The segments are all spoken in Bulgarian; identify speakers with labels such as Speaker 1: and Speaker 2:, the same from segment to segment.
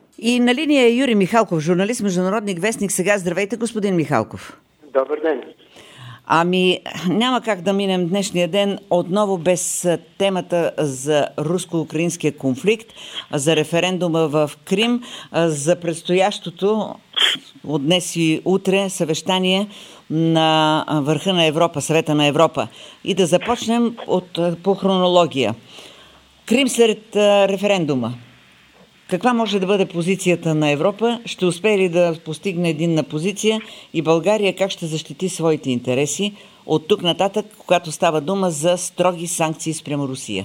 Speaker 1: И на линия е Юрий Михалков, журналист, международник, вестник Сега. Здравейте, господин Михалков.
Speaker 2: Добър ден.
Speaker 1: Няма как да минем днешния ден отново без темата за руско-украинския конфликт, за референдума в Крим, за предстоящото от днес и утре съвещание на върха на Европа, Съвета на Европа. И да започнем по хронология. Крим след референдума. Каква може да бъде позицията на Европа? Ще успее ли да постигне единна позиция и България как ще защити своите интереси от тук нататък, когато става дума за строги санкции спрямо Русия?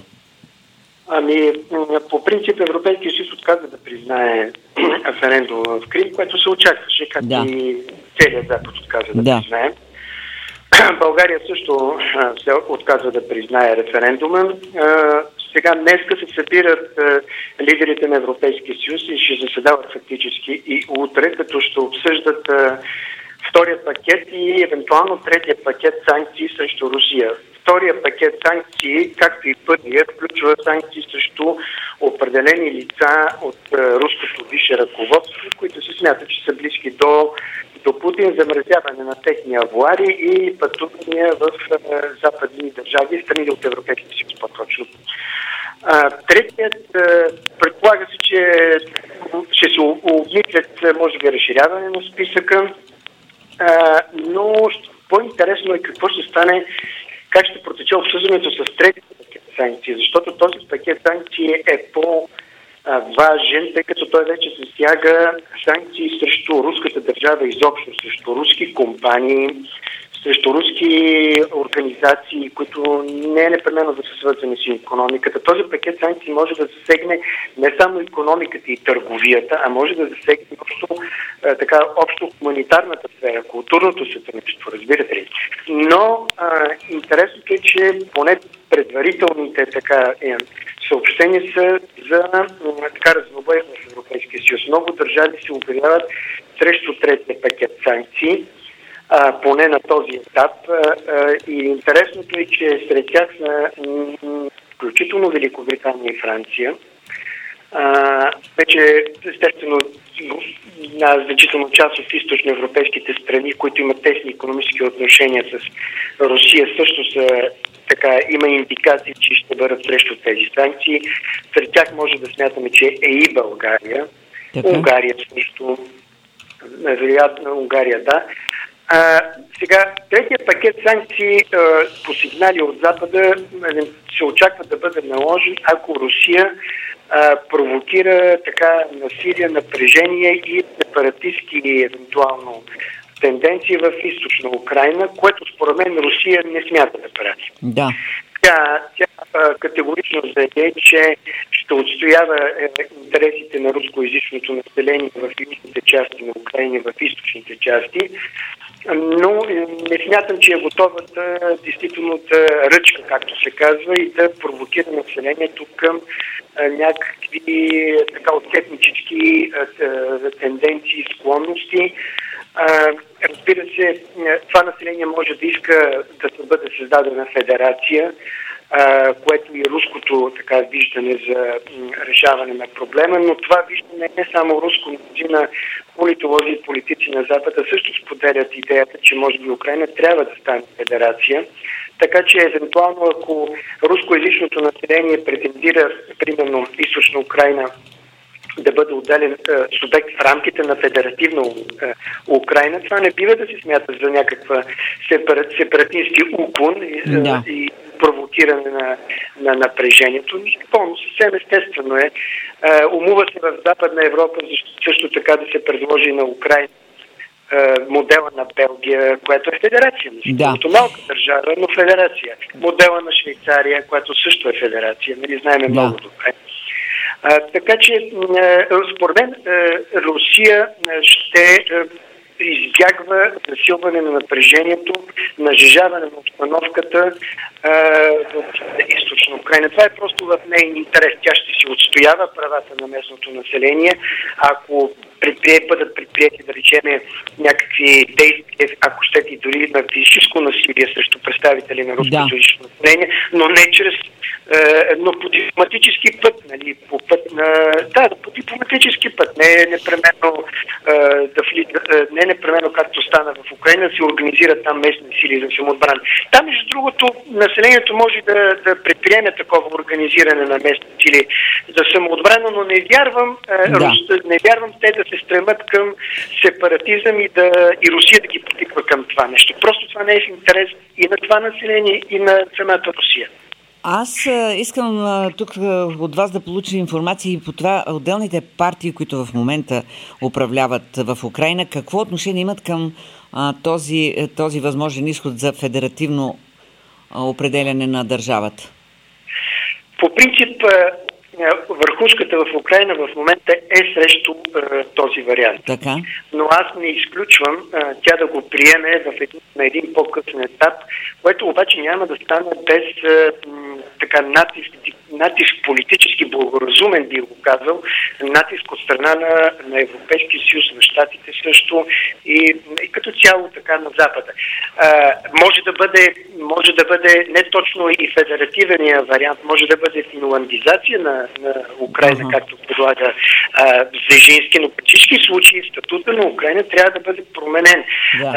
Speaker 2: По принцип Европейския съюз отказва да признае референдума в Крим, което се очакваше, както и целият Запад отказва да признае. България също се отказва да признае референдума. Сега днеска се събират лидерите на Европейския съюз и ще заседават фактически и утре, като ще обсъждат втория пакет и евентуално третия пакет санкции срещу Русия. Втория пакет санкции, както и първия, включва санкции срещу определени лица от руското висше ръководство, които се смятат, че са близки до Путин, замразяване на техни авуари и пътувания в западни държави, страни от Европейския съюз по-точно. Третият, предполага се, че ще се обмислят, може би, разширяване на списъка, но по-интересно е какво ще стане, как ще протече обсъждането с третия пакет санкции, защото този пакет санкции е по-важен, тъй като той вече засяга санкции срещу руската държава изобщо, срещу руски компании, срещу руски организации, които не е непременно да са свързани с икономиката. Този пакет санкции може да засегне не само икономиката и търговията, а може да засегне общо хуманитарната сфера, културното сътрудничество, разбирате ли. Но интересното е, че поне предварителните съобщения са за разнобой в Европейския съюз. Много държави се обявяват срещу третия пакет санкции, поне на този етап. И интересното е, че сред тях са включително Великобритания и Франция. Вече, естествено, значително част от източноевропейските страни, които имат тесни икономически отношения с Русия, също са има индикации, че ще бъдат срещу тези санкции. Сред тях може да смятаме, че е и България. Унгария също. Вероятно Унгария, да. Сега, третия пакет санкции по сигнали от Запада се очаква да бъде наложен, ако Русия провокира насилие, напрежение и сепаратистки евентуално тенденции в източна Украйна, което според мен Русия не смята да прави.
Speaker 1: Да.
Speaker 2: Тя категорично заяви, че ще отстоява интересите на рускоязичното население в южните части на Украйна, в източните части, но не смятам, че е готова действително да ръчка, както се казва, и да провокира населението към някакви отцепнически тенденции, склонности. Разбира се, това население може да иска да бъде създадена федерация, което и руското виждане за решаване на проблема, но това виждане не само руско, но и на политолози и политици на Запада също споделят идеята, че може би Украйна трябва да стане федерация. Така че, евентуално, ако рускоязичното население претендира, примерно, източна Украйна да бъде отделен субект в рамките на федеративна Украйна, това не бива да се смята за някаква сепаратистски уклон и провокиране на напрежението. Пълно съвсем естествено е. Умува се в Западна Европа също така да се предложи на Украйна модела на Белгия, което е федерация. Като малка държава, но федерация. Модела на Швейцария, което също е федерация. Знаем много добре. Така че, според мен, Русия ще избягва засилване на напрежението, нажежаване на обстановката в източна Украйна. Това е просто в нейния интерес. Тя ще си отстоява правата на местното население. Ако бъдат предприяти, да речем, някакви действия, ако щете дори на физическо насилие срещу представители на руското население, но не чрез но по дипломатически път, нали, по дипломатически път, не непременно не непременно както стана в Украйна, се организират там местни сили за самоотбрана. Там, между другото, населението може да предприеме такова организиране на местни сили за самоотбрана, но не вярвам те да се стремат към сепаратизъм и Русия да ги потиква към това нещо. Просто това не е в интерес и на това население, и на самата Русия.
Speaker 1: Аз искам тук от вас да получа информация и по това отделните партии, които в момента управляват в Украйна, какво отношение имат към този възможен изход за федеративно определяне на държавата?
Speaker 2: По принцип, върхушката в Украйна в момента е срещу този вариант.
Speaker 1: Така.
Speaker 2: Но аз не изключвам тя да го приеме на един по-късен етап, което обаче няма да стане без натиск политически благоразумен, би го казал, натиск от страна на Европейския съюз, на щатите също и като цяло така на Запада. Може да бъде не точно и федеративния вариант, може да бъде финландизация на Украйна, както предлага Бжезински, но при всички случаи статута на Украйна трябва да бъде променен.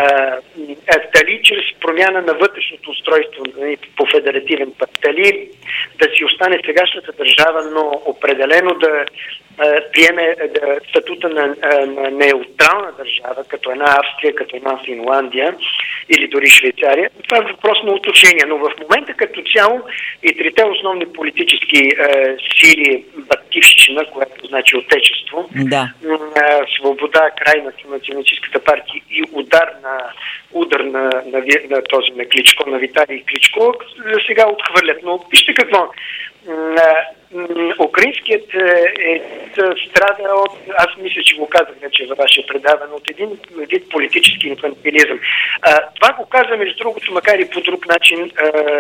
Speaker 2: Дали чрез промяна на вътрешното устройство по федеративен път, дали да си остане сегашната държава, но определено да приеме статута на неутрална държава, като една Австрия, като една Финландия или дори Швейцария. Това е въпрос на уточнение, но в момента като цяло и трите основни политически сили, Батькивщина, което значи отечество, Свобода, край на националистическата партия и удар на този на Кличко, на Виталий Кличко, сега отхвърлят. Но вижте какво. Украинският страда от, аз мисля, че го казах вече във ваше предаване, от един вид политически инфантилизъм. Това го каза, между другото, макар и по друг начин,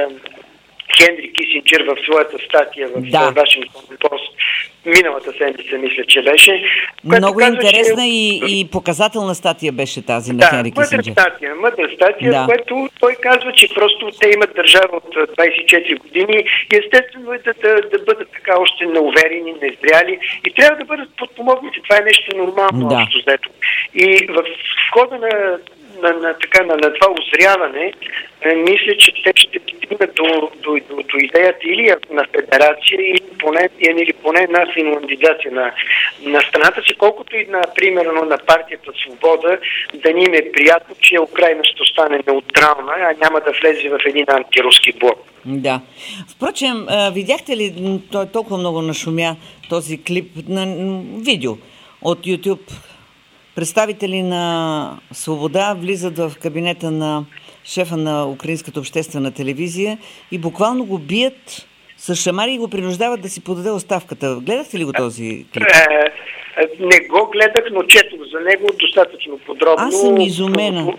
Speaker 2: Хенри Кисинджер в своята статия в Вашингтон Пост миналата седмица, мисля, че беше.
Speaker 1: Много интересна и показателна статия беше тази на Хенри Кисинджер.
Speaker 2: Мъдра статия, което той казва, че просто те имат държава от 24 години и естествено е да бъдат така още неуверени, незряли и трябва да бъдат подпомогнати. Това е нещо нормално, общо взето. И в хода на това озряване, мисля, че те ще стигнат до идеята или на федерация, или поне на финландизация на страната си, колкото и примерно на партията Свобода, да ни им е приятно, че Украйна ще остане неутрална, а няма да влезе в един антируски блок.
Speaker 1: Да. Впрочем, видяхте ли, той толкова много нашумя този клип на видео от YouTube? Представители на Свобода влизат в кабинета на шефа на Украинската обществена телевизия и буквално го бият с шамари и го принуждават да си подаде оставката. Гледахте ли го този клип?
Speaker 2: Не го гледах, но четох за него достатъчно подробно.
Speaker 1: Аз съм изумена.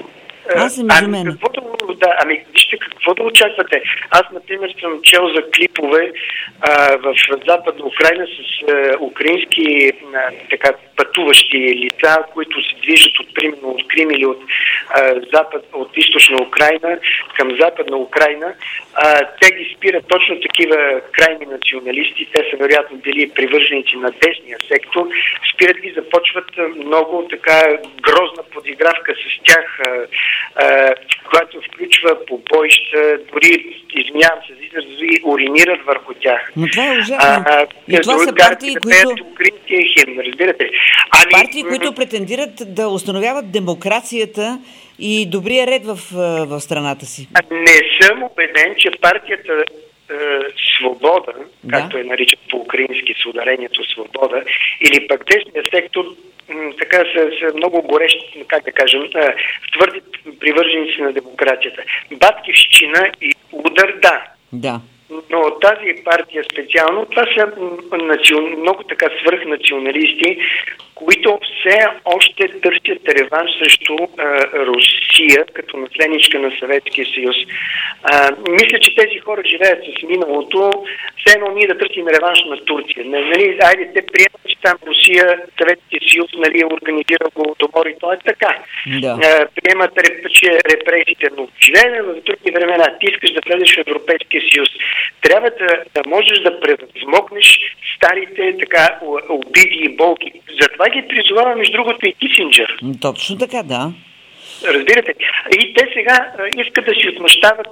Speaker 2: Вижте какво да очаквате. Аз, например, съм чел за клипове в Западна Украйна с украински пътуващи лица, които се движат примерно от Крим или от източна Украйна към Западна Украйна. Те ги спират точно такива крайни националисти. Те са вероятно били привърженици на десния сектор. Спират ги, започват много така грозна подигравка с тях, която включва побоища, дори, извинявам се, уринират върху тях.
Speaker 1: Но това е ужасно. И това са партии, които...
Speaker 2: разбирате.
Speaker 1: Партии, които претендират да установяват демокрацията и добрия ред в страната си.
Speaker 2: Не съм убеден, че партията Свобода, както е наричат по-украински с ударението Свобода, или пък десния сектор, така са много горещи, как да кажем, твърди привърженици на демокрацията. Батькивщина и удар, да. Но тази партия специално, това са много така свръхнационалисти, които все още търсят реванш срещу Русия като наследничка на Съветския съюз. Мисля, че тези хора живеят с миналото, все едно ние да търсим реванш на Турция. Нали, айде, те приемат, че там Русия, Съветския съюз, нали, е организирал Голодомор и то е така. Да. Приемат, че репресиите, но живеем в други времена. Ти искаш да влезеш в Европейския съюз. Трябва да можеш да превъзмогнеш старите така обиди и болки. Затова ги призовава, между другото, и Кисинджър.
Speaker 1: Точно така, да.
Speaker 2: Разбирате. И те сега искат да си отмъщават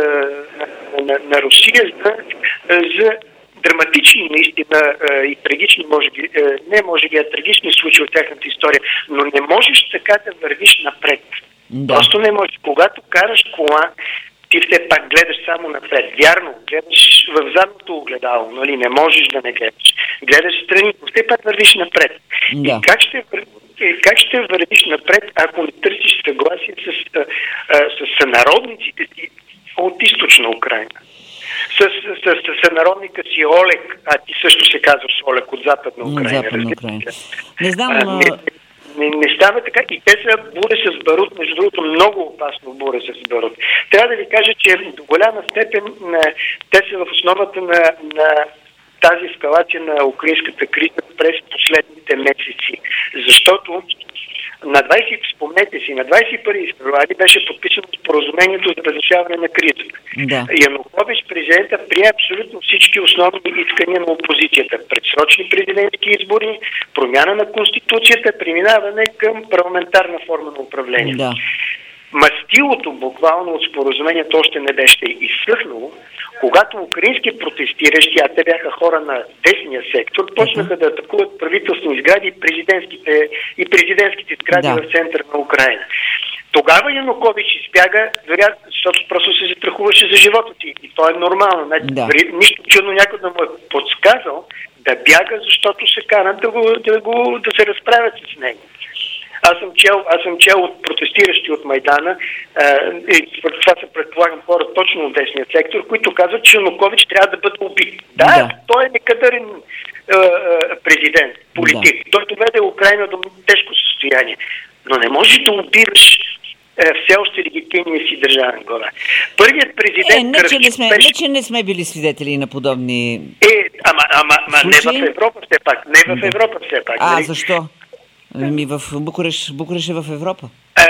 Speaker 2: на Русия за драматични, наистина, и трагични, може би трагични случаи от тяхната история, но не можеш така да вървиш напред. Да. Просто не можеш. Когато караш кола, ти все пак гледаш само напред. Вярно, гледаш в задното огледало, нали? Не можеш да не гледаш. Гледаш страни, но все пак вървиш напред. Да. И как ще вървиш напред, ако не търсиш съгласие с сънародниците си от източна Украйна? С сънародника си Олег, а ти също се казваш Олег от Западна Украйна.
Speaker 1: Не знам...
Speaker 2: Не става така. И те са буре с барут, между другото много опасно буре с барут. Трябва да ви кажа, че до голяма степен те са в основата на тази ескалация на украинската криза през последните месеци. Защото спомнете си, на 21 февруари беше подписано споразумението за разрешаване на кризата. Да. Янукович, президента, прие абсолютно всички основни искания на опозицията. Предсрочни президентски избори, промяна на Конституцията, преминаване към парламентарна форма на управление. Да. Мастилото буквално от споразумението още не беше изсъхнало, когато украински протестиращи, а те бяха хора на десния сектор, почнаха да атакуват правителствени сгради и президентските сгради в центъра на Украйна. Тогава Янукович избяга, защото просто се затрахуваше за живота си. И то е нормално. Нищо чудно някой да му е подсказал да бяга, защото се карат да се разправят с него. Аз съм чел от протестиращи от Майдана, и това се предполагам хора точно от десния сектор, които казват, че Янукович трябва да бъде убит. Да, той е некадърен президент, политик. Да. Той доведе Украйна до тежко състояние. Но не можеш да убиваш все още легитимния си държавен глава. Първият президент...
Speaker 1: Не, че не сме били свидетели на подобни...
Speaker 2: не в Европа все пак. Не в Европа все пак.
Speaker 1: А, защо? В Букурещ е в Европа.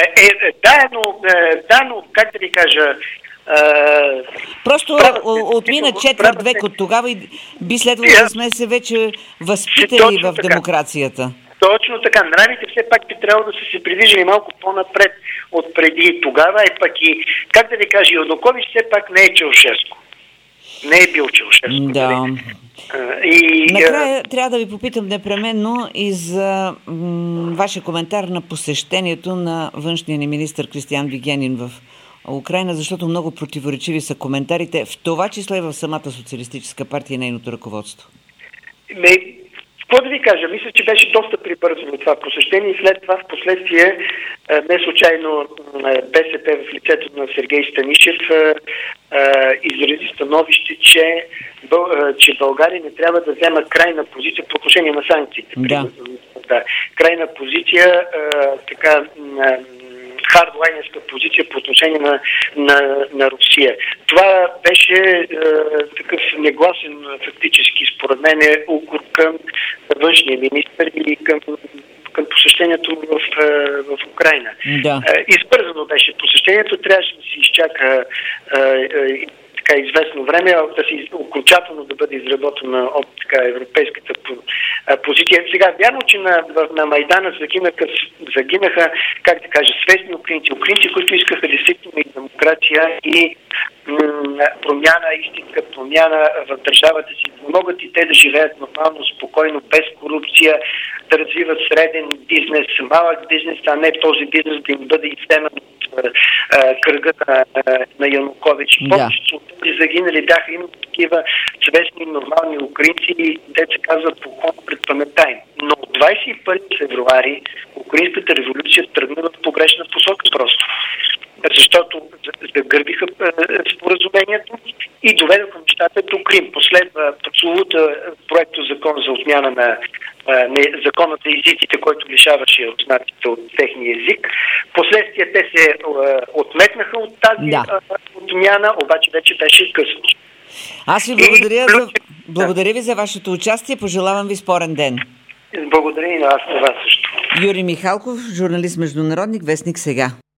Speaker 1: Но как да ви кажа... Просто отмина четвърт век от тогава и би следвало да сме се вече възпитали в демокрацията.
Speaker 2: Точно така. Нравите все пак би трябвало да са се придвижили малко по-напред от преди тогава, и пък и, как да ви кажа, Янукович все пак не е Чаушеско. Не е бил Чаушеско.
Speaker 1: Да. Накрая трябва да ви попитам непременно и за вашия коментар на посещението на външния ни министър Кристиан Вигенин в Украйна, защото много противоречиви са коментарите, в това число и в самата социалистическа партия и нейното ръководство.
Speaker 2: Какво да ви кажа? Мисля, че беше доста прибързано това посещение и след това в последствие не случайно БСП в лицето на Сергей Станишев изрази становище, че България не трябва да взема крайна позиция по отношение на санкциите. Да. Крайна позиция, хардлайнерска позиция по отношение на Русия. Това беше такъв негласен фактически, според мен, укор към външния министър и към посещението в Украйна. Да. Избързано беше посещението, трябваше да се изчака известно време, окончателно да бъде изработена от европейската позиция. Сега, вярно, че на Майдана загинаха, как да кажа, свестни украинци, които искаха действително и демокрация и истинска промяна в държавата си. Могат и те да живеят нормално, спокойно, без корупция, да развиват среден бизнес, малък бизнес, а не този бизнес да им бъде изтеман от кръга на Янукович. Повечето от тези загинали бяха именно такива свестни, нормални украинци, те се казват поклон пред паметта им. Но от 21 февруари украинската революция тръгна в погрешна посока просто. Защото загърбиха споразумението и доведоха нещата до Крим. Последва прословута проекто закон за отмяна законът за езиците, който лишаваше руснаците от техния език. Последствие те се отметнаха от тази отмяна, обаче вече беше късно.
Speaker 1: Аз ви благодаря ви за вашето участие. Пожелавам ви спорен ден.
Speaker 2: Благодаря и на вас също.
Speaker 1: Юрий Михалков, журналист, международник, вестник Сега.